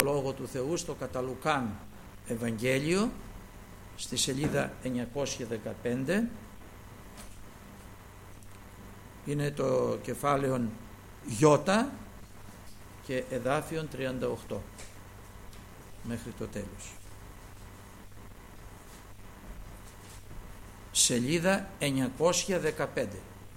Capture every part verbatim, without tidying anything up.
Λόγο του Θεού στο κατά Λουκάν Ευαγγέλιο στη σελίδα εννιακόσια δεκαπέντε. Είναι το κεφάλαιο Ιώτα και εδάφιον τριάντα οκτώ μέχρι το τέλος. Σελίδα εννιακόσια δεκαπέντε.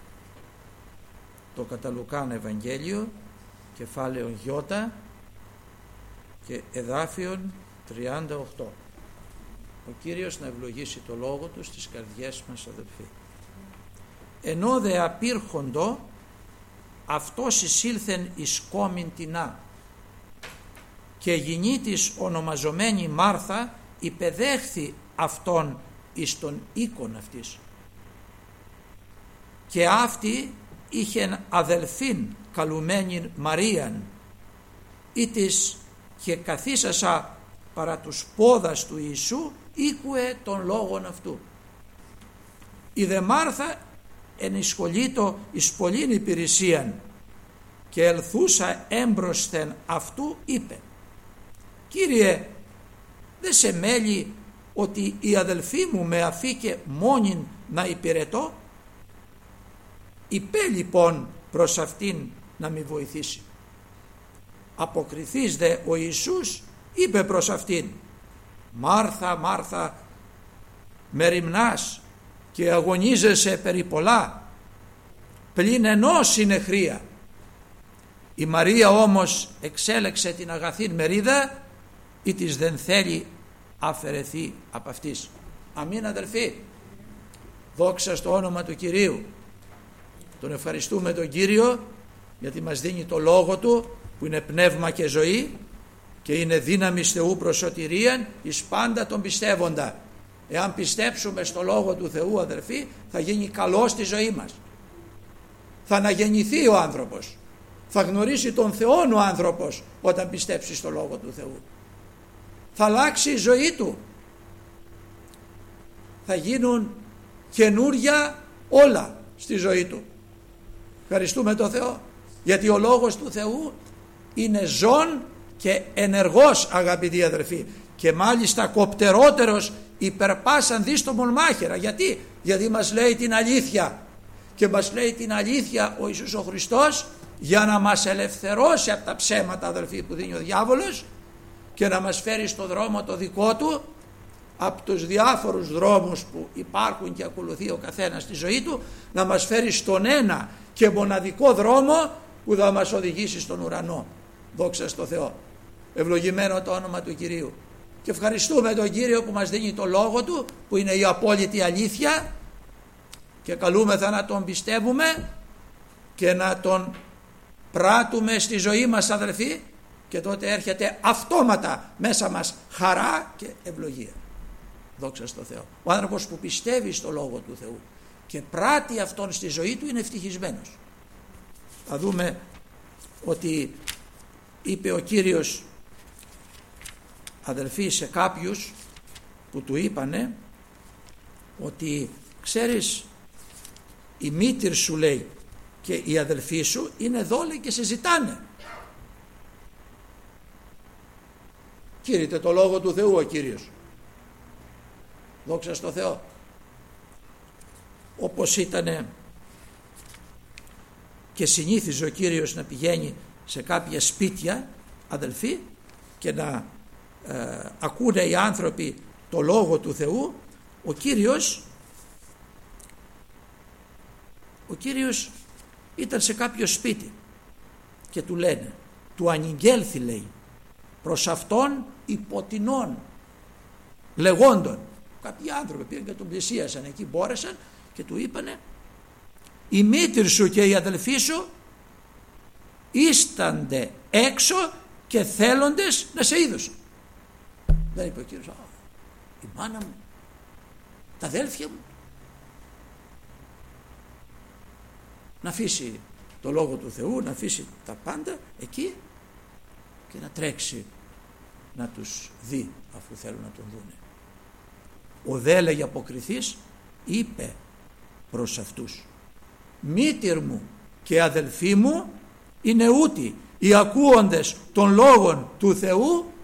Το κατά Λουκάν Ευαγγέλιο, κεφάλαιο Ιώτα και εδάφιον τριάντα οκτώ. Ο Κύριος να ευλογήσει το λόγο του στις καρδιές μας, αδελφοί. Ενώ δε απήρχοντο, αυτός εισήλθεν εις κόμην τινά, και γυνή της ονομαζομένη Μάρθα υπεδέχθη αυτόν εις τον οίκον αυτής. Και αυτή είχεν αδελφήν καλουμένην Μαρίαν, ή της και καθίσασα παρά τους πόδας του Ιησού ήκουε των λόγων αυτού. Η δε Μάρθα ενισχολείτο εις πολλήν υπηρεσίαν, και ελθούσα έμπροσθεν αυτού είπε: Κύριε, δε σε μέλει ότι η αδελφή μου με αφήκε μόνην να υπηρετώ? Υπέ λοιπόν προς αυτήν να μη βοηθήσει. Αποκριθείς δε ο Ιησούς είπε προς αυτήν: Μάρθα, Μάρθα, μεριμνάς και αγωνίζεσαι περί πολλά, πλην ενός είναι χρία. Η Μαρία όμως εξέλεξε την αγαθήν μερίδα, ή της δεν θέλει αφαιρεθεί από αυτής. Αμήν, αδελφοί. Δόξα στο όνομα του Κυρίου. Τον ευχαριστούμε τον Κύριο γιατί μας δίνει το λόγο του που είναι πνεύμα και ζωή και είναι δύναμη Θεού προς σωτηρίαν εις πάντα τον πιστεύοντα. Εάν πιστέψουμε στο λόγο του Θεού, αδελφοί, θα γίνει καλό στη ζωή μας. Θα αναγεννηθεί ο άνθρωπος. Θα γνωρίσει τον Θεό ο άνθρωπος όταν πιστέψει στο λόγο του Θεού. Θα αλλάξει η ζωή του. Θα γίνουν καινούρια όλα στη ζωή του. Ευχαριστούμε τον Θεό γιατί ο λόγος του Θεού είναι ζών και ενεργός, αγαπητοί αδελφοί, και μάλιστα κοπτερότερος υπερπάσαν δίστομον μάχαιρα. Γιατί? Γιατί μας λέει την αλήθεια, και μας λέει την αλήθεια ο Ιησούς ο Χριστός για να μας ελευθερώσει από τα ψέματα, αδελφοί, που δίνει ο διάβολος και να μας φέρει στο δρόμο το δικό του, από τους διάφορους δρόμους που υπάρχουν και ακολουθεί ο καθένας στη ζωή του, να μας φέρει στον ένα και μοναδικό δρόμο που θα μας οδηγήσει στον ουρανό. Δόξα στο Θεό. Ευλογημένο το όνομα του Κυρίου. Και ευχαριστούμε τον Κύριο που μας δίνει το λόγο του, που είναι η απόλυτη αλήθεια, και καλούμεθα να τον πιστεύουμε και να τον πράττουμε στη ζωή μας, αδελφοί, και τότε έρχεται αυτόματα μέσα μας χαρά και ευλογία. Δόξα στο Θεό. Ο άνθρωπος που πιστεύει στο λόγο του Θεού και πράττει αυτόν στη ζωή του είναι ευτυχισμένος. Θα δούμε ότι είπε ο Κύριος, αδελφοί, σε κάποιους που του είπανε ότι ξέρεις, η μήτηρ σου, λέει, και η αδελφή σου είναι εδώ, λέει, και σε ζητάνε. Κήρυτε το λόγο του Θεού ο Κύριος. Δόξα στο Θεό. Όπως ήταν και συνήθιζε ο Κύριος να πηγαίνει σε κάποια σπίτια, αδελφοί, και να ε, ακούνε οι άνθρωποι το λόγο του Θεού, ο Κύριος ο Κύριος ήταν σε κάποιο σπίτι και του λένε, του ανηγγέλθη, λέει, προς αυτόν υποτινών λεγόντων. Κάποιοι άνθρωποι πήγαν και τον πλησίασαν εκεί, μπόρεσαν και του είπανε, η μήτηρ σου και η αδελφή σου ίστανται έξω και θέλοντες να σε είδωσουν. Δεν είπε ο Κύριος, η μάνα μου, τα αδέλφια μου. Να αφήσει το λόγο του Θεού, να αφήσει τα πάντα εκεί και να τρέξει να τους δει αφού θέλουν να τον δούνε. Ο δε, λέγει, αποκριθής είπε προς αυτούς, μήτηρ μου και αδελφοί μου είναι ούτοι οι ακούοντες των λόγων του Θεού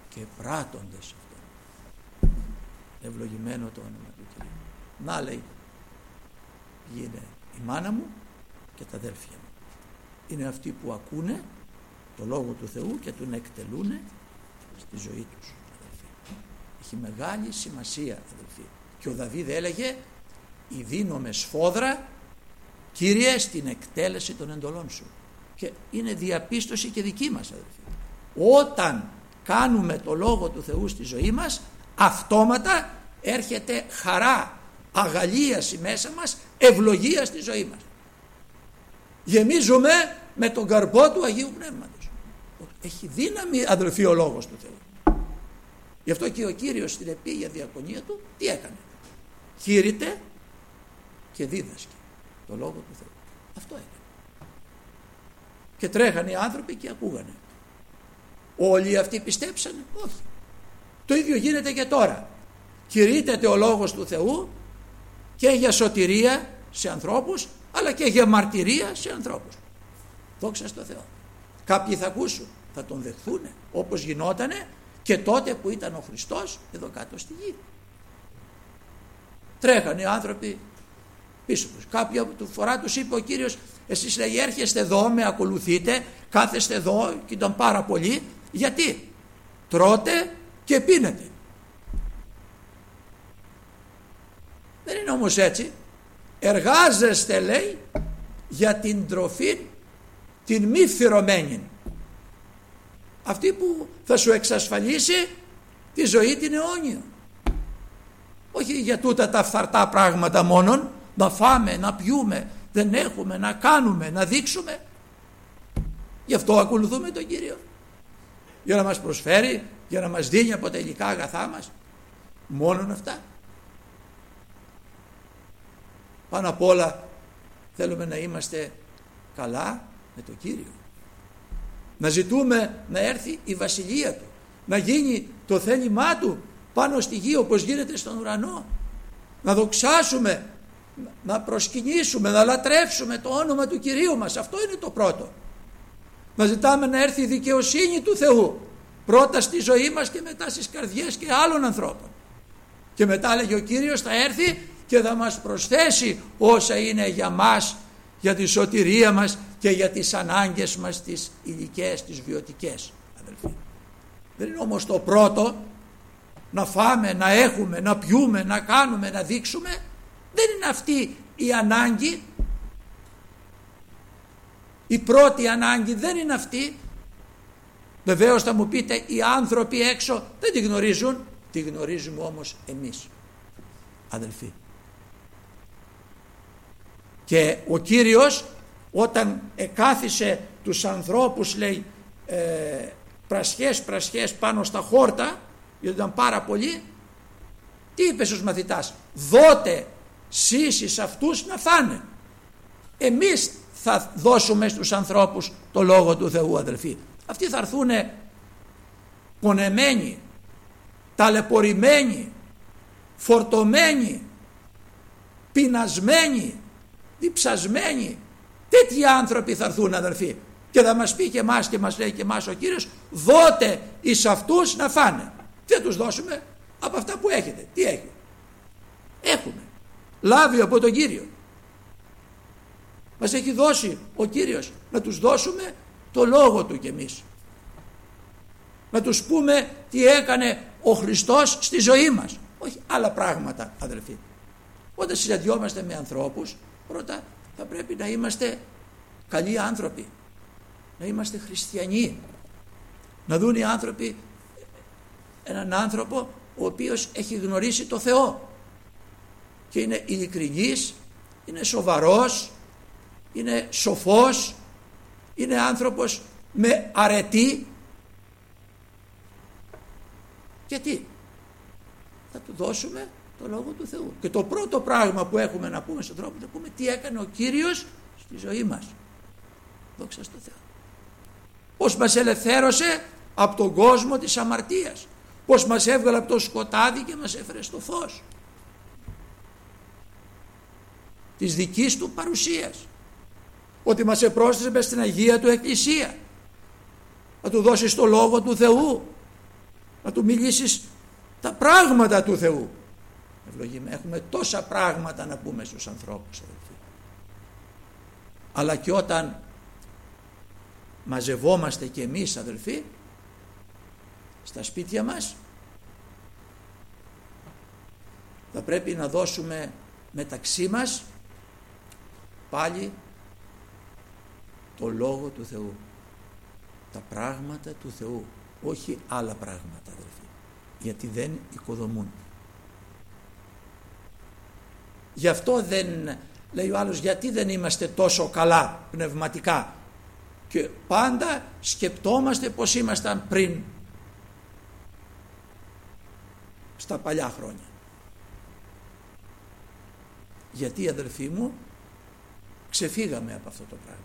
και πράττοντες αυτόν. Ευλογημένο το όνομα του Κυρίου. Να, λέει, ποιοι είναι η μάνα μου και τα αδέλφια μου. Είναι αυτοί που ακούνε το Λόγο του Θεού και τον εκτελούν στη ζωή τους, αδελφοί. Έχει μεγάλη σημασία, αδελφοί. Και ο Δαβίδ έλεγε, «Ιδίνομαι σφόδρα, Κύριε, στην εκτέλεση των εντολών σου». Και είναι διαπίστωση και δική μας, αδελφοί. Όταν κάνουμε το Λόγο του Θεού στη ζωή μας, αυτόματα έρχεται χαρά, αγαλίαση μέσα μας, ευλογία στη ζωή μας. Γεμίζουμε με τον καρπό του Αγίου Πνεύματος. Έχει δύναμη, αδελφοί, ο Λόγος του Θεού. Γι' αυτό και ο Κύριος στην επίγεια διακονία του τι έκανε? Κήρυτε και δίδασκε το Λόγο του Θεού. Αυτό έκανε. Και τρέχανε οι άνθρωποι και ακούγανε. Όλοι αυτοί πιστέψανε? Όχι. Το ίδιο γίνεται και τώρα. Κηρύτεται ο Λόγος του Θεού και για σωτηρία σε ανθρώπους, αλλά και για μαρτυρία σε ανθρώπους. Δόξα στο Θεό. Κάποιοι θα ακούσουν, θα τον δεχθούν, όπως γινότανε και τότε που ήταν ο Χριστός εδώ κάτω στη γη. Τρέχανε οι άνθρωποι πίσω τους. Κάποια του φορά τους είπε ο Κύριος, εσείς, λέει, έρχεστε εδώ, με ακολουθείτε, κάθεστε εδώ, και ήταν πάρα πολλοί. Γιατί? Τρώτε και πίνετε. Δεν είναι όμως έτσι. Εργάζεστε, λέει, για την τροφή την μη φυρωμένη, αυτή που θα σου εξασφαλίσει τη ζωή την αιώνια. Όχι για τούτα τα φθαρτά πράγματα μόνον, να φάμε, να πιούμε, δεν έχουμε, να κάνουμε, να δείξουμε. Γι' αυτό ακολουθούμε τον Κύριο, για να μας προσφέρει, για να μας δίνει από τα υλικά αγαθά μας. Μόνον αυτά. Πάνω απ' όλα θέλουμε να είμαστε καλά με τον Κύριο, να ζητούμε να έρθει η βασιλεία του, να γίνει το θέλημά του πάνω στη γη όπως γίνεται στον ουρανό, να δοξάσουμε, να προσκυνήσουμε, να λατρεύσουμε το όνομα του Κυρίου μας. Αυτό είναι το πρώτο. Να ζητάμε να έρθει η δικαιοσύνη του Θεού πρώτα στη ζωή μας και μετά στις καρδιές και άλλων ανθρώπων. Και μετά, λέγει ο Κύριος, θα έρθει και θα μας προσθέσει όσα είναι για μας, για τη σωτηρία μας και για τις ανάγκες μας, τις υλικές, τις βιωτικές, αδελφοί. Δεν είναι όμως το πρώτο να φάμε, να έχουμε, να πιούμε, να κάνουμε, να δείξουμε. Δεν είναι αυτή η ανάγκη. Η πρώτη ανάγκη δεν είναι αυτή. Βεβαίως θα μου πείτε, οι άνθρωποι έξω δεν τη γνωρίζουν. Τη γνωρίζουμε όμως εμείς, αδελφοί. Και ο Κύριος όταν εκάθισε τους ανθρώπους, λέει, ε, πρασιές πρασιές πάνω στα χόρτα, γιατί ήταν πάρα πολλοί, τι είπε στους μαθητάς? Δώτε σύσεις αυτούς να φάνε. Εμείς θα δώσουμε στους ανθρώπους το Λόγο του Θεού, αδελφοί. Αυτοί θα έρθουν πονεμένοι, ταλαιπωρημένοι, φορτωμένοι, πεινασμένοι, διψασμένοι. Τέτοιοι άνθρωποι θα έρθουν, αδελφοί, και θα μας πει και εμάς και μας λέει και εμάς ο Κύριος, δώτε εις αυτούς να φάνε. Δεν τους δώσουμε από αυτά που έχετε. Τι έχει? Έχουμε λάβει από τον Κύριο. Μας έχει δώσει ο Κύριος να τους δώσουμε το Λόγο Του κι εμείς. Να τους πούμε τι έκανε ο Χριστός στη ζωή μας. Όχι άλλα πράγματα, αδελφοί. Όταν συναντιόμαστε με ανθρώπους, πρώτα θα πρέπει να είμαστε καλοί άνθρωποι, να είμαστε χριστιανοί, να δουν οι άνθρωποι έναν άνθρωπο ο οποίος έχει γνωρίσει το Θεό και είναι ειλικρινής, είναι σοβαρός, είναι σοφός, είναι άνθρωπος με αρετή. Γιατί θα του δώσουμε το Λόγο του Θεού. Και το πρώτο πράγμα που έχουμε να πούμε στον τρόπο, να πούμε τι έκανε ο Κύριος στη ζωή μας. Δόξα στο Θεό. Πώς μας ελευθέρωσε από τον κόσμο της αμαρτίας. Πώς μας έβγαλε από το σκοτάδι και μας έφερε στο φως της δικής Του παρουσίας. Ότι μας επρόσθεσε μες στην Αγία Του Εκκλησία. Να Του δώσεις το Λόγο του Θεού. να του μιλήσεις τα πράγματα του Θεού. Ευλογήμε. Έχουμε τόσα πράγματα να πούμε στους ανθρώπους, αδελφοί. Αλλά και όταν μαζευόμαστε και εμείς, αδελφοί, στα σπίτια μας, θα πρέπει να δώσουμε μεταξύ μας πάλι το Λόγο του Θεού, τα πράγματα του Θεού, όχι άλλα πράγματα, αδελφοί, γιατί δεν οικοδομούν. Γι' αυτό δεν, λέει ο άλλος, γιατί δεν είμαστε τόσο καλά πνευματικά, και πάντα σκεπτόμαστε πως ήμασταν πριν, στα παλιά χρόνια. Γιατί, αδελφοί μου, ξεφύγαμε από αυτό το πράγμα.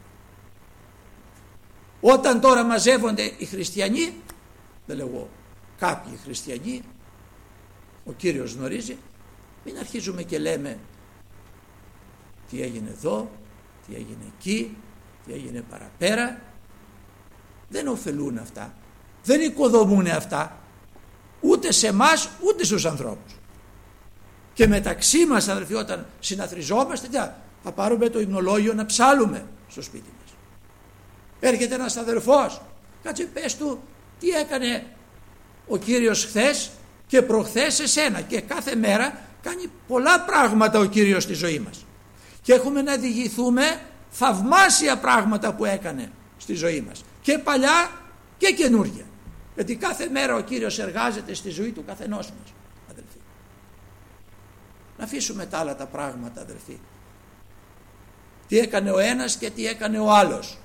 Όταν τώρα μαζεύονται οι χριστιανοί, δεν λέω εγώ, κάποιοι χριστιανοί, ο Κύριος γνωρίζει, μην αρχίζουμε και λέμε τι έγινε εδώ, τι έγινε εκεί, τι έγινε παραπέρα. Δεν ωφελούν αυτά, δεν οικοδομούν αυτά, ούτε σε εμάς ούτε στους ανθρώπους. Και μεταξύ μας, αδελφοί, όταν συναθριζόμαστε, θα πάρουμε το υμνολόγιο να ψάλουμε στο σπίτι μας. Έρχεται ένας αδελφός, κάτσε πες του τι έκανε ο Κύριος χθες και προχθές εσένα, και κάθε μέρα κάνει πολλά πράγματα ο Κύριος στη ζωή μας, και έχουμε να διηγηθούμε θαυμάσια πράγματα που έκανε στη ζωή μας, και παλιά και καινούργια, γιατί κάθε μέρα ο Κύριος εργάζεται στη ζωή του καθενός μας, αδελφοί. Να αφήσουμε τα άλλα τα πράγματα, αδελφοί, τι έκανε ο ένας και τι έκανε ο άλλος,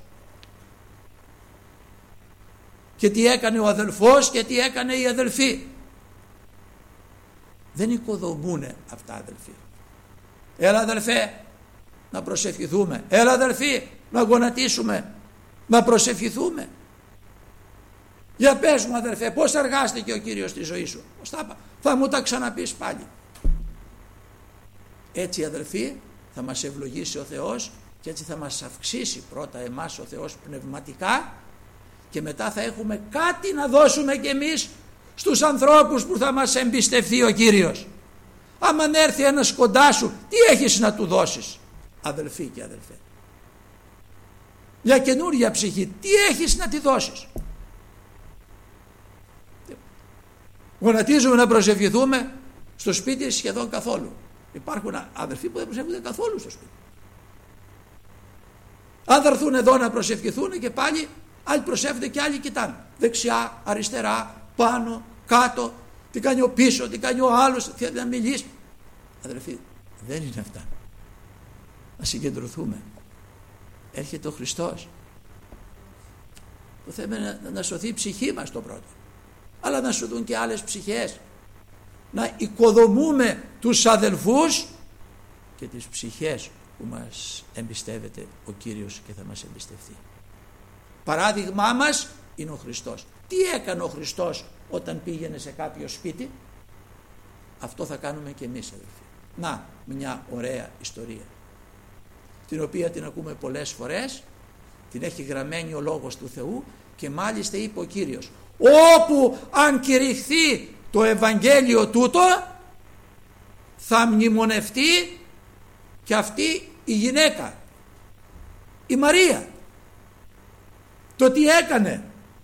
και τι έκανε ο αδελφός και τι έκανε η αδελφή. Δεν οικοδομούνε αυτά, αδελφοί. Έλα, αδελφέ, να προσευχηθούμε. Έλα, αδελφοί, να γονατίσουμε, να προσευχηθούμε. Για πες μου, αδελφέ, πώς εργάστηκε ο Κύριος στη ζωή σου? Θα, θα μου τα ξαναπείς πάλι. Έτσι, αδελφοί, θα μας ευλογήσει ο Θεός, και έτσι θα μας αυξήσει πρώτα εμάς ο Θεός πνευματικά, και μετά θα έχουμε κάτι να δώσουμε κι εμείς στους ανθρώπους που θα μας εμπιστευτεί ο Κύριος. Άμα έρθει ένας κοντά σου, τι έχεις να του δώσεις, αδελφοί και αδελφέ? Μια καινούρια ψυχή, τι έχεις να τη δώσεις? Γονατίζουμε να προσευχηθούμε στο σπίτι σχεδόν καθόλου. Υπάρχουν αδελφοί που δεν προσεύχονται καθόλου στο σπίτι. Αν θα έρθουν εδώ να προσευχηθούν, και πάλι άλλοι προσεύχονται και άλλοι κοιτάνε δεξιά, αριστερά, πάνω, κάτω, τι κάνει ο πίσω, τι κάνει ο άλλος, θέλει να μιλήσει. Αδελφοί, δεν είναι αυτά. Να συγκεντρωθούμε. Έρχεται ο Χριστός. Το θέμα είναι να, να σωθεί η ψυχή μας το πρώτο, αλλά να σωθούν και άλλες ψυχές. Να οικοδομούμε τους αδελφούς και τις ψυχές που μας εμπιστεύεται ο Κύριος και θα μας εμπιστευτεί. Παράδειγμά μας είναι ο Χριστός. Τι έκανε ο Χριστός όταν πήγαινε σε κάποιο σπίτι? Αυτό θα κάνουμε και εμείς, αδελφοί. Να, μια ωραία ιστορία, την οποία την ακούμε πολλές φορές, την έχει γραμμένη ο Λόγος του Θεού, και μάλιστα είπε ο Κύριος, όπου αν κηρυχθεί το Ευαγγέλιο τούτο, θα μνημονευτεί και αυτή η γυναίκα, η Μαρία. Το τι έκανε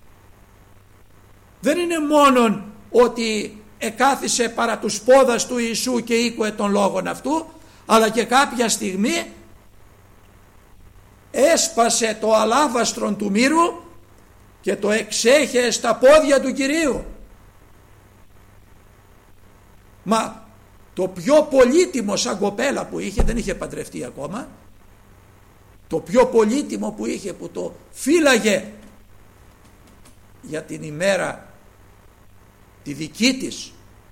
δεν είναι μόνον ότι εκάθισε παρά τους πόδας του Ιησού και ήκουε τον λόγον αυτού, αλλά και κάποια στιγμή έσπασε το αλάβαστρον του μύρου και το εξέχε στα πόδια του Κυρίου. Μα το πιο πολύτιμο σαν κοπέλα που είχε, δεν είχε παντρευτεί ακόμα, το πιο πολύτιμο που είχε, που το φύλαγε για την ημέρα τη δική της,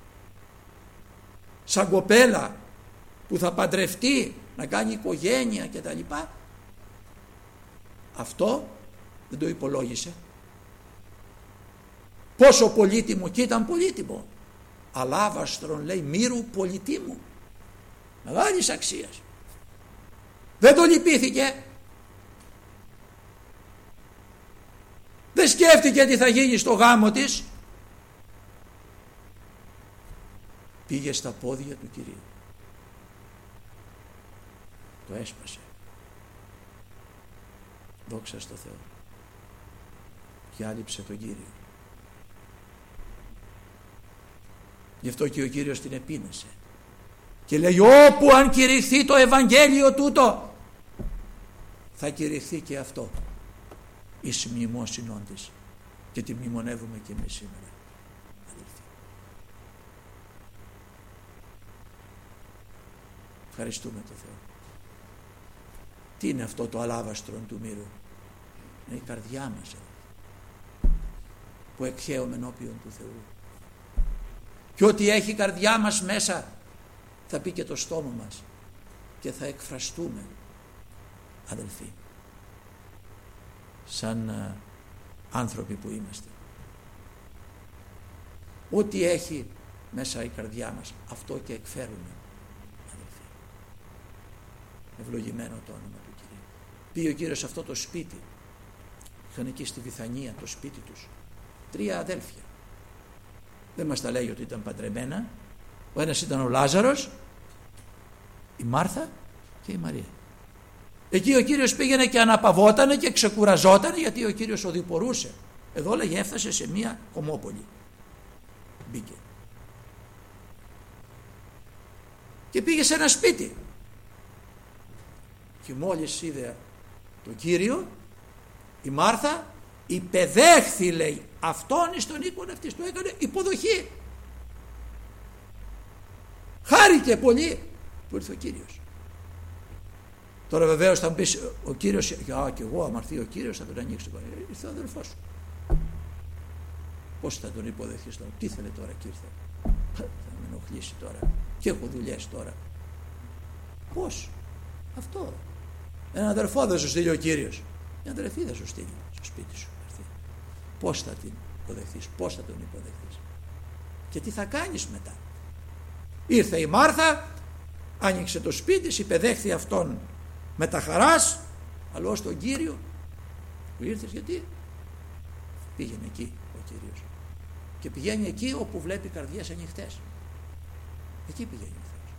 σαν κοπέλα που θα παντρευτεί, να κάνει οικογένεια και τα λοιπά, αυτό δεν το υπολόγισε. Πόσο πολύτιμο, και ήταν πολύτιμο, αλάβαστρον, λέει, μύρου πολυτίμου, μεγάλης αξίας. Δεν το λυπήθηκε, δεν σκέφτηκε τι θα γίνει στο γάμο της, πήγε στα πόδια του Κυρίου. Το έσπασε. Δόξα στο Θεό. Και άλυψε τον Κύριο. Γι' αυτό και ο Κύριος την επίνεσε. Και λέει, όπου αν κηρυχθεί το Ευαγγέλιο τούτο, θα κηρυχθεί και αυτό εις μνημόσυνον της. Και τη μνημονεύουμε και εμείς σήμερα. Αδελφοί. Ευχαριστούμε τον Θεό. Τι είναι αυτό το αλάβαστρον του μύρου? Είναι η καρδιά μας που εκχέουμε ενώπιον του Θεού. Και ό,τι έχει η καρδιά μας μέσα θα πει και το στόμα μας και θα εκφραστούμε, αδελφοί, σαν α, άνθρωποι που είμαστε. Ό,τι έχει μέσα η καρδιά μας, αυτό και εκφέρουμε, αδελφοί. Ευλογημένο το όνομα του Κυρίου. Πήγε ο Κύριος σε αυτό το σπίτι. Είχαν εκεί στη Βιθανία το σπίτι τους τρία αδέλφια. Δεν μας τα λέει ότι ήταν παντρεμένα. Ο ένας ήταν ο Λάζαρος, η Μάρθα και η Μαρία. Εκεί ο Κύριος πήγαινε και αναπαυότανε και ξεκουραζότανε, γιατί ο Κύριος οδηπορούσε. Εδώ λέγε έφτασε σε μία κομμόπολη. Μπήκε. Και πήγε σε ένα σπίτι. Και μόλις είδε τον Κύριο, η Μάρθα υπεδέχθη, λέει, αυτόν εις τον οίκον αυτής, του έκανε υποδοχή. Χάρηκε πολύ που ήρθε ο Κύριος. Τώρα βεβαίως θα μου πεις ο Κύριος, α, και εγώ άμα έρθει ο Κύριος θα τον ανοίξω. Ήρθε ο αδελφός σου. Πώς θα τον υποδεχθείς τώρα? Τι θέλει τώρα και ήρθε? Θα με ενοχλήσει τώρα και έχω δουλειές τώρα. Πώς? Αυτό. Ένα αδερφό δεν σου στείλει ο Κύριος, μια αδερφή δεν σου στείλει στο σπίτι σου. Πώς θα την υποδεχθείς, πώς θα τον υποδεχθείς και τι θα κάνεις μετά? Ήρθε η Μάρθα, άνοιξε το σπίτι, υπεδέχθη αυτόν με τα χαράς, αλλά στον Κύριο που ήρθες, γιατί πήγαινε εκεί ο Κύριος και πηγαίνει εκεί όπου βλέπει καρδιές ανοιχτές. Εκεί πηγαίνει ο Θεός.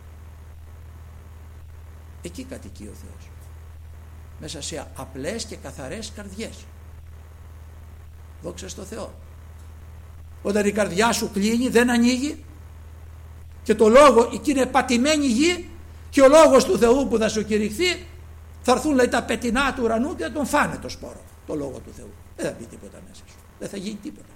Εκεί κατοικεί ο Θεός, μέσα σε απλές και καθαρές καρδιές. Δόξα στο Θεό. Όταν η καρδιά σου κλείνει, δεν ανοίγει και το λόγο, εκεί είναι πατημένη γη και ο λόγος του Θεού που θα σου κηρυχθεί, θα έρθουν, λέει, τα πετεινά του ουρανού και θα τον φάνε το σπόρο, το λόγο του Θεού. Δεν θα μπει τίποτα μέσα σου, δεν θα γίνει τίποτα.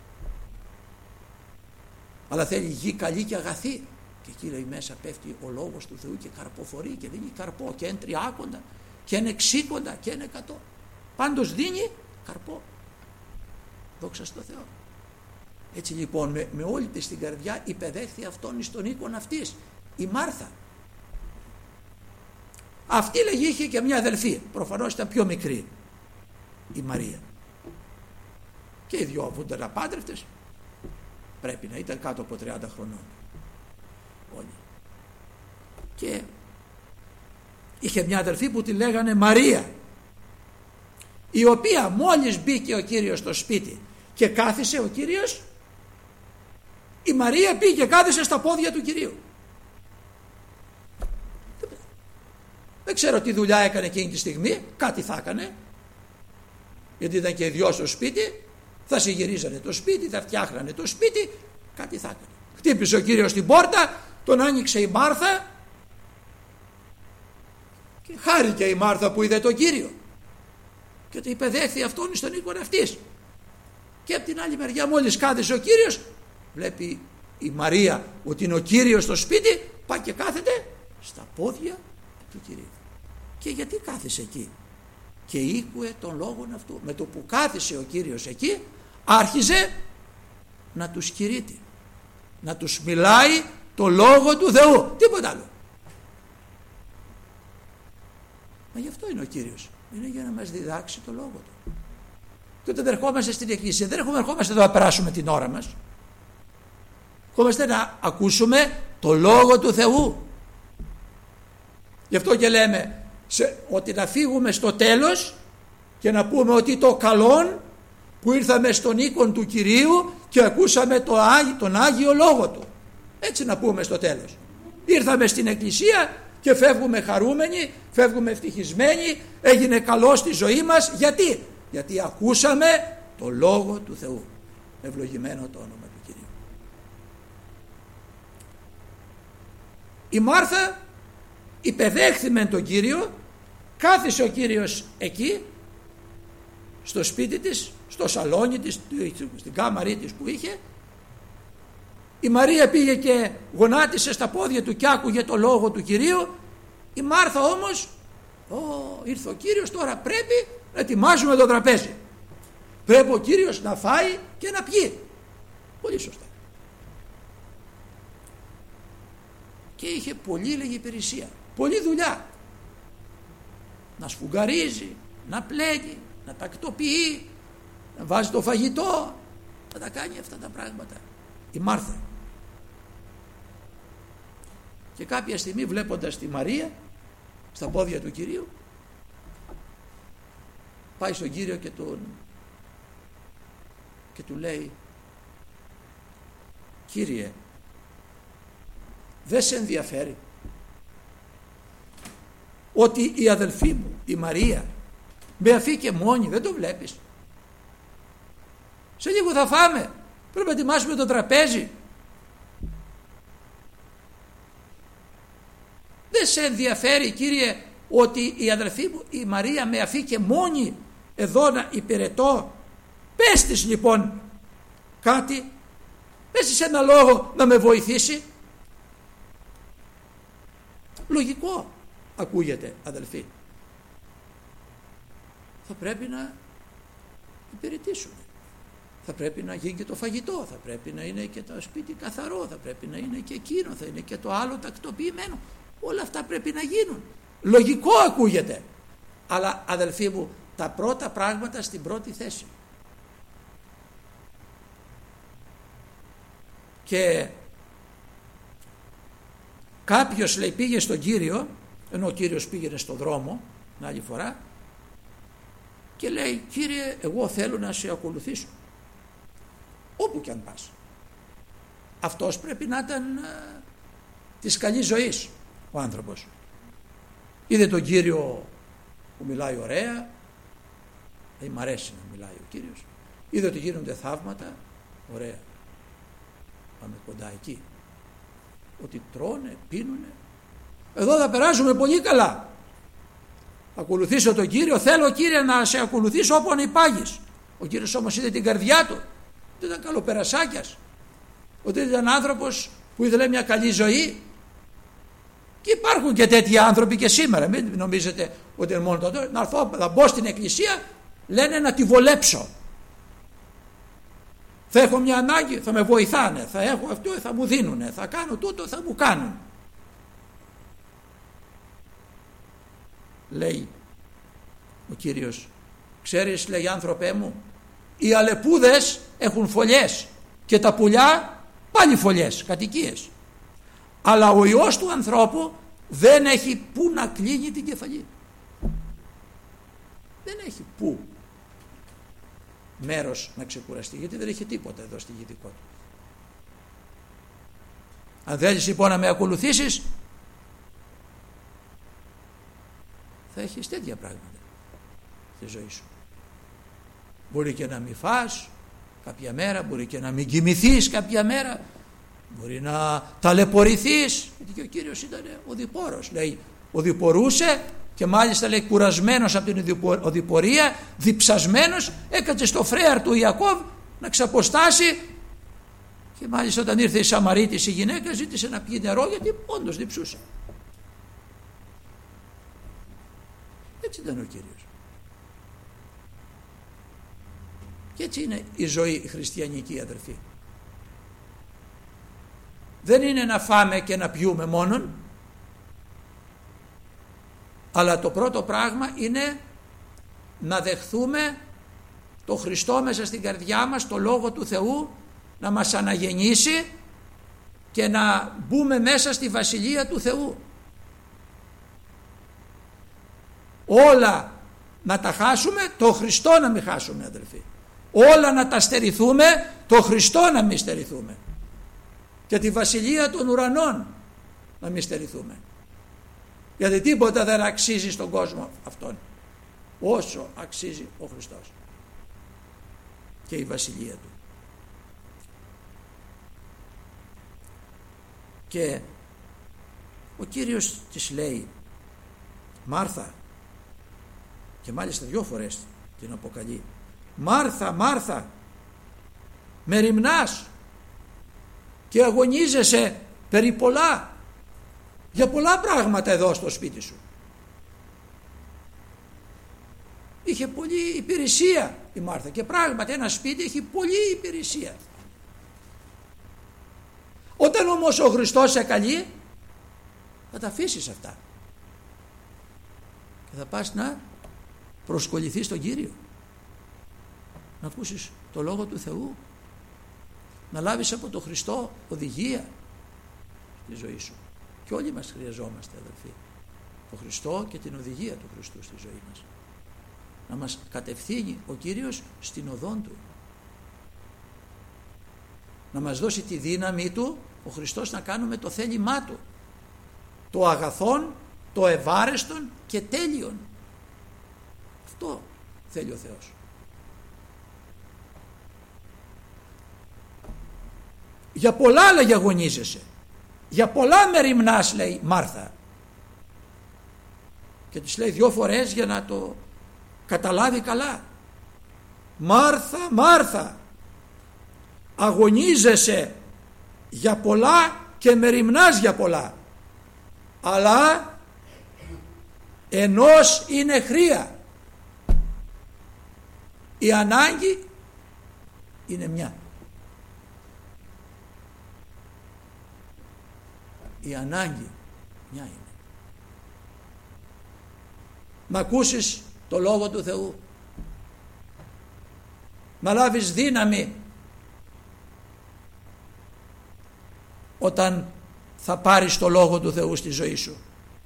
Αλλά θέλει γη καλή και αγαθή και εκεί, λέει, μέσα πέφτει ο λόγος του Θεού και καρποφορεί και δίνει καρπό και είναι τριάκοντα και είναι εξήκοντα και είναι εκατό. Πάντως δίνει καρπό. Δόξα στο Θεό. Έτσι λοιπόν με, με όλη της την καρδιά υπεδέχθη αυτόν εις τον οίκον αυτής η Μάρθα. Αυτή, λέγει, είχε και μια αδελφή, προφανώς ήταν πιο μικρή, η Μαρία, και οι δυο αφού ήταν απάντρευτες πρέπει να ήταν κάτω από τριάντα χρονών όλοι. Και είχε μια αδελφή που τη λέγανε Μαρία, η οποία μόλις μπήκε ο Κύριος στο σπίτι και κάθισε ο Κύριος, η Μαρία πήγε και κάθισε στα πόδια του Κυρίου. Δεν ξέρω τι δουλειά έκανε εκείνη τη στιγμή, κάτι θα έκανε, γιατί ήταν και οι δυο στο σπίτι, θα συγυρίζανε το σπίτι, θα φτιάχνανε το σπίτι, κάτι θα έκανε. Χτύπησε ο Κύριος την πόρτα, τον άνοιξε η Μάρθα και χάρηκε η Μάρθα που είδε τον Κύριο και το υπεδέχθη αυτόν στον οίκον αυτής. Και από την άλλη μεριά, μόλις κάθισε ο Κύριος, βλέπει η Μαρία ότι είναι ο Κύριος στο σπίτι, πάει και κάθεται στα πόδια του Κυρίου. Και γιατί κάθισε εκεί? Και ήκουε τον λόγον αυτού. Με το που κάθισε ο Κύριος εκεί, άρχιζε να τους κηρύττει, να τους μιλάει το λόγο του Θεού, τίποτα άλλο. Μα γι' αυτό είναι ο Κύριος, είναι για να μας διδάξει το λόγο του. Και όταν ερχόμαστε στην εκκλησία, δεν ερχόμαστε εδώ να περάσουμε την ώρα μας, ερχόμαστε να ακούσουμε το λόγο του Θεού. Γι' αυτό και λέμε σε, ότι να φύγουμε στο τέλος και να πούμε ότι το καλόν που ήρθαμε στον οίκον του Κυρίου και ακούσαμε το Άγιο, τον Άγιο Λόγο του. Έτσι να πούμε στο τέλος. Ήρθαμε στην εκκλησία και φεύγουμε χαρούμενοι, φεύγουμε ευτυχισμένοι, έγινε καλό στη ζωή μας. Γιατί? Γιατί ακούσαμε το Λόγο του Θεού. Ευλογημένο το όνομα του Κυρίου. Η Μάρθα υπεδέχθη μεν τον Κύριο, κάθισε ο Κύριος εκεί στο σπίτι της, στο σαλόνι της, στην κάμαρή της που είχε. Η Μαρία πήγε και γονάτισε στα πόδια του και άκουγε το Λόγο του Κυρίου. Η Μάρθα όμως, Ω, ήρθε ο Κύριος, τώρα πρέπει να ετοιμάζουμε το τραπέζι. Πρέπει ο Κύριος να φάει και να πιει. Πολύ σωστά. Και είχε πολύ λίγη υπηρεσία, πολλή δουλειά. Να σφουγγαρίζει, να πλένει, να τακτοποιεί, να βάζει το φαγητό, να τα κάνει αυτά τα πράγματα η Μάρθα. Και κάποια στιγμή, βλέποντας τη Μαρία στα πόδια του Κυρίου, πάει στον Κύριο και, τον, και του λέει: Κύριε, δεν σε ενδιαφέρει ότι η αδελφή μου η Μαρία με αφήκε μόνη? Δεν το βλέπεις? Σε λίγο θα φάμε, πρέπει να ετοιμάσουμε το τραπέζι. Δεν σε ενδιαφέρει, Κύριε, ότι η αδελφή μου η Μαρία με αφήκε μόνη εδώ να υπηρετώ? Πες της λοιπόν κάτι, πες της ένα λόγο να με βοηθήσει. Λογικό ακούγεται, αδελφοί. Θα πρέπει να υπηρετήσουμε. Θα πρέπει να γίνει και το φαγητό, θα πρέπει να είναι και το σπίτι καθαρό, θα πρέπει να είναι και εκείνο, θα είναι και το άλλο τακτοποιημένο. Όλα αυτά πρέπει να γίνουν. Λογικό ακούγεται. Αλλά αδελφοί μου, τα πρώτα πράγματα στην πρώτη θέση. Και κάποιος, λέει, πήγε στον Κύριο, ενώ ο Κύριος πήγαινε στον δρόμο την άλλη φορά, και λέει: Κύριε, εγώ θέλω να σε ακολουθήσω όπου και αν πας. Αυτός πρέπει να ήταν α, της καλής ζωής ο άνθρωπος. Είδε τον Κύριο που μιλάει ωραία, ε, μ' αρέσει να μιλάει ο Κύριος. Είδε ότι γίνονται θαύματα, ωραία, πάμε κοντά εκεί. Ότι τρώνε, πίνουνε, εδώ θα περάσουμε πολύ καλά. Ακολουθήσω τον Κύριο, θέλω, Κύριε, να σε ακολουθήσω όποιον υπάγεις. Ο Κύριος όμως είδε την καρδιά του, ότι ήταν καλοπερασάκιας, ότι ήταν άνθρωπος που ήθελε μια καλή ζωή. Και υπάρχουν και τέτοιοι άνθρωποι και σήμερα. Μην νομίζετε ότι είναι μόνο τότε. Να έρθω, θα μπω στην εκκλησία, λένε να τη βολέψω. Θα έχω μια ανάγκη, θα με βοηθάνε, θα έχω αυτό, θα μου δίνουνε, θα κάνω τούτο, θα μου κάνουν. Λέει ο Κύριος: ξέρεις, λέει, άνθρωπέ μου, οι αλεπούδες έχουν φωλιές και τα πουλιά πάλι φωλιές, κατοικίες. Αλλά ο Υιός του ανθρώπου δεν έχει που να κλείνει την κεφαλή. Δεν έχει που μέρος να ξεκουραστεί, γιατί δεν έχει τίποτα εδώ στη γη δικό του. Αν θέλεις λοιπόν να με ακολουθήσεις, θα έχεις τέτοια πράγματα στη ζωή σου. Μπορεί και να μην φας κάποια μέρα, μπορεί και να μην κοιμηθείς κάποια μέρα, μπορεί να ταλαιπωρηθείς, γιατί και ο Κύριος ήταν οδηπόρος, λέει, οδηπορούσε και μάλιστα, λέει, κουρασμένος από την οδηπορία, διψασμένος, έκατσε στο φρέαρ του Ιακώβ να ξαποστάσει, και μάλιστα όταν ήρθε η Σαμαρίτης η γυναίκα ζήτησε να πιει νερό, γιατί όντως διψούσε. Έτσι ήταν ο Κύριος. Και έτσι είναι η ζωή η χριστιανική, αδερφοί. Δεν είναι να φάμε και να πιούμε μόνον, αλλά το πρώτο πράγμα είναι να δεχθούμε το Χριστό μέσα στην καρδιά μας, το Λόγο του Θεού, να μας αναγεννήσει και να μπούμε μέσα στη Βασιλεία του Θεού. Όλα να τα χάσουμε, το Χριστό να μην χάσουμε, αδελφοί. Όλα να τα στερηθούμε, το Χριστό να μην στερηθούμε. και τη βασιλεία των ουρανών να μη στερηθούμε. Γιατί τίποτα δεν αξίζει στον κόσμο αυτόν όσο αξίζει ο Χριστός και η βασιλεία του. Και ο Κύριος της λέει, Μάρθα, και μάλιστα δυο φορές την αποκαλεί, Μάρθα, Μάρθα, με ρημνάς και αγωνίζεσαι περί πολλά, για πολλά πράγματα εδώ στο σπίτι σου. Είχε πολλή υπηρεσία η Μάρθα, και πράγματι ένα σπίτι έχει πολλή υπηρεσία. Όταν όμως ο Χριστός σε καλεί, θα τα αφήσεις αυτά και θα πας να προσκοληθείς στον Κύριο, να ακούσεις το Λόγο του Θεού, να λάβεις από τον Χριστό οδηγία στη ζωή σου. Και όλοι μας χρειαζόμαστε, αδελφοί, τον Χριστό και την οδηγία του Χριστού στη ζωή μας, να μας κατευθύνει ο Κύριος στην οδόν του, να μας δώσει τη δύναμη του ο Χριστός να κάνουμε το θέλημά του, το αγαθόν, το ευάρεστον και τέλειον. Αυτό θέλει ο Θεός. Για πολλά λέγει αγωνίζεσαι, για πολλά με ρημνάς, λέει Μάρθα, και της λέει δυο φορές για να το καταλάβει καλά. Μάρθα, Μάρθα, αγωνίζεσαι για πολλά και με ρημνάς για πολλά, αλλά ενός είναι χρία. Η ανάγκη είναι μια. Η ανάγκη μια είναι. Να ακούσεις το Λόγο του Θεού, να λάβεις δύναμη όταν θα πάρεις το Λόγο του Θεού στη ζωή σου.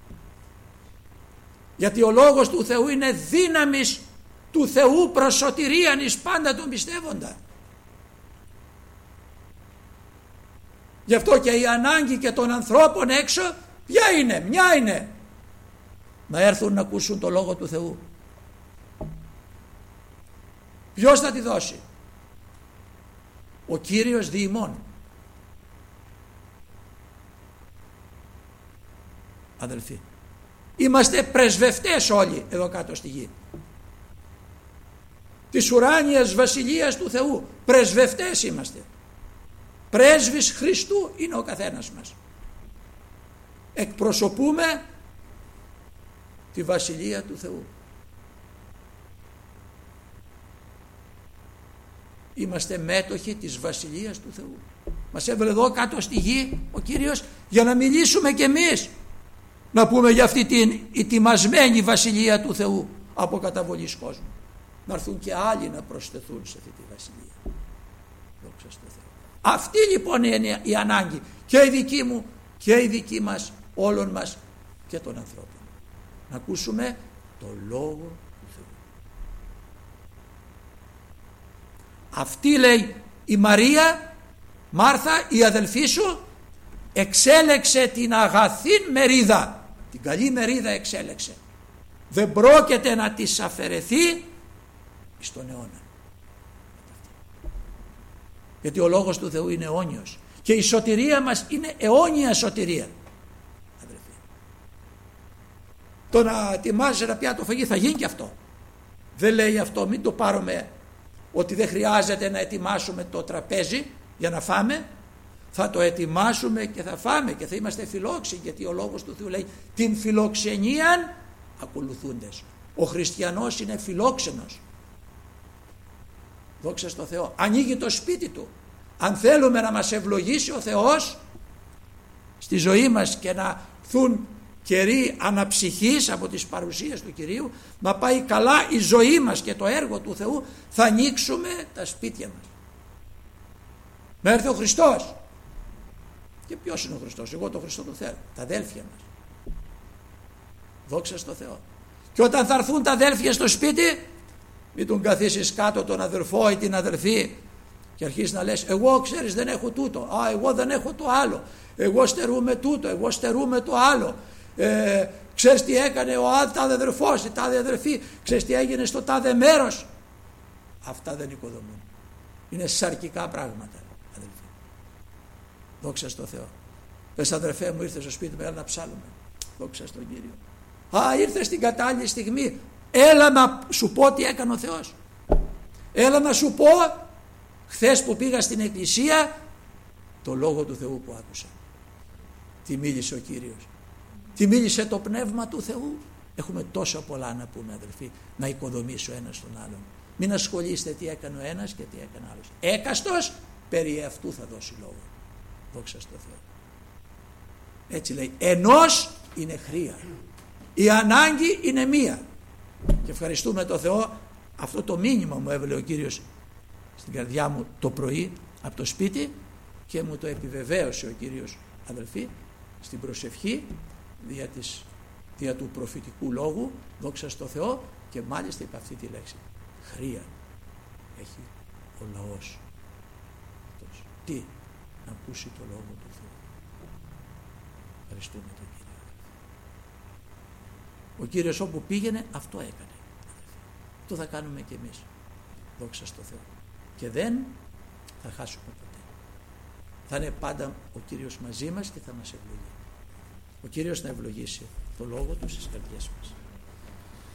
Γιατί ο Λόγος του Θεού είναι δύναμης του Θεού προς σωτηρίαν εις πάντα τον πιστεύοντα. Γι' αυτό και η ανάγκη και των ανθρώπων έξω ποια είναι, μια είναι, να έρθουν να ακούσουν το Λόγο του Θεού. Ποιος θα τη δώσει? Ο Κύριος δι' ημών. Αδελφοί, είμαστε πρεσβευτές όλοι εδώ κάτω στη γη της ουράνιας βασιλείας του Θεού. Πρεσβευτές είμαστε. Πρέσβης Χριστού είναι ο καθένας μας. Εκπροσωπούμε τη βασιλεία του Θεού. Είμαστε μέτοχοι της βασιλείας του Θεού. Μας έβαλε εδώ κάτω στη γη ο Κύριος για να μιλήσουμε κι εμείς, να πούμε για αυτή την ετοιμασμένη βασιλεία του Θεού από καταβολής κόσμου. Να έρθουν και άλλοι να προσθεθούν σε αυτή τη βασιλεία. Δόξα τω Θεώ. Αυτή λοιπόν είναι η ανάγκη, και η δική μου και η δική μας, όλων μας και των ανθρώπων. Να ακούσουμε το Λόγο του Θεού. Αυτή, λέει, η Μαρία, Μάρθα, η αδελφή σου, εξέλεξε την αγαθήν μερίδα, την καλή μερίδα εξέλεξε. Δεν πρόκειται να της αφαιρεθεί στον αιώνα. Γιατί ο Λόγος του Θεού είναι αιώνιος και η σωτηρία μας είναι αιώνια σωτηρία. Αδελφοί, το να ετοιμάζεις ένα πιάτο φαγή θα γίνει και αυτό. Δεν λέει αυτό, μην το πάρουμε ότι δεν χρειάζεται να ετοιμάσουμε το τραπέζι για να φάμε. Θα το ετοιμάσουμε και θα φάμε και θα είμαστε φιλόξενοι, γιατί ο Λόγος του Θεού λέει την φιλοξενίαν ακολουθούντες. Ο χριστιανός είναι φιλόξενος. Δόξα τω Θεώ. Ανοίγει το σπίτι του. Αν θέλουμε να μας ευλογήσει ο Θεός στη ζωή μας και να έρθουν καιροί αναψυχής από τις παρουσίες του Κυρίου, να πάει καλά η ζωή μας και το έργο του Θεού, θα ανοίξουμε τα σπίτια μας. Να έρθει ο Χριστός. Και ποιος είναι ο Χριστός? Εγώ τον Χριστό τον θέλω. Τα αδέλφια μας. Δόξα τω Θεώ. Και όταν θα έρθουν τα αδέλφια στο σπίτι, μην τον καθίσεις κάτω τον αδερφό ή την αδερφή και αρχίζεις να λες εγώ ξέρεις δεν έχω τούτο, α, εγώ δεν έχω το άλλο, εγώ στερούμε τούτο, εγώ στερούμε το άλλο, ε, ξέρεις τι έκανε ο τάδε αδερφός, η τάδε αδερφή, ξέρεις τι έγινε στο τάδε μέρος. Αυτά δεν οικοδομούν, είναι σαρκικά πράγματα, αδελφοί. Δόξα στο Θεό. Πες αδερφέ μου, ήρθε στο σπίτι μου, έλα να ψάλουμε. Δόξα στον Κύριο. Α, ήρθε στην κατάλληλη στιγμή, έλα να σου πω τι έκανε ο Θεός. Έλα να σου πω χθες που πήγα στην εκκλησία το λόγο του Θεού που άκουσα. Τι μίλησε ο Κύριος, τι μίλησε το Πνεύμα του Θεού. Έχουμε τόσα πολλά να πούμε, αδελφοί, να οικοδομήσει ο ένας τον άλλον. Μην ασχολείστε τι έκανε ο ένας και τι έκανε ο άλλος. Έκαστος περί αυτού θα δώσει λόγο. Δόξα στο Θεό. Έτσι λέει, ενός είναι χρία, η ανάγκη είναι μία. Και ευχαριστούμε τον Θεό, αυτό το μήνυμα μου έβαλε ο Κύριος στην καρδιά μου το πρωί από το σπίτι και μου το επιβεβαίωσε ο Κύριος, αδελφοί, στην προσευχή δια, της, δια του προφητικού λόγου. Δόξα στο Θεό. Και μάλιστα είπε αυτή τη λέξη, χρία έχει ο λαός αυτός. Τι? Να ακούσει το λόγο του Θεού. Ευχαριστούμε τον Κύριο. Ο Κύριος όπου πήγαινε αυτό έκανε. Αυτό θα κάνουμε και εμείς. Δόξα στο Θεό. Και δεν θα χάσουμε ποτέ. Θα είναι πάντα ο Κύριος μαζί μας και θα μας ευλογεί. Ο Κύριος να ευλογήσει το λόγο του στις καρδιές μας.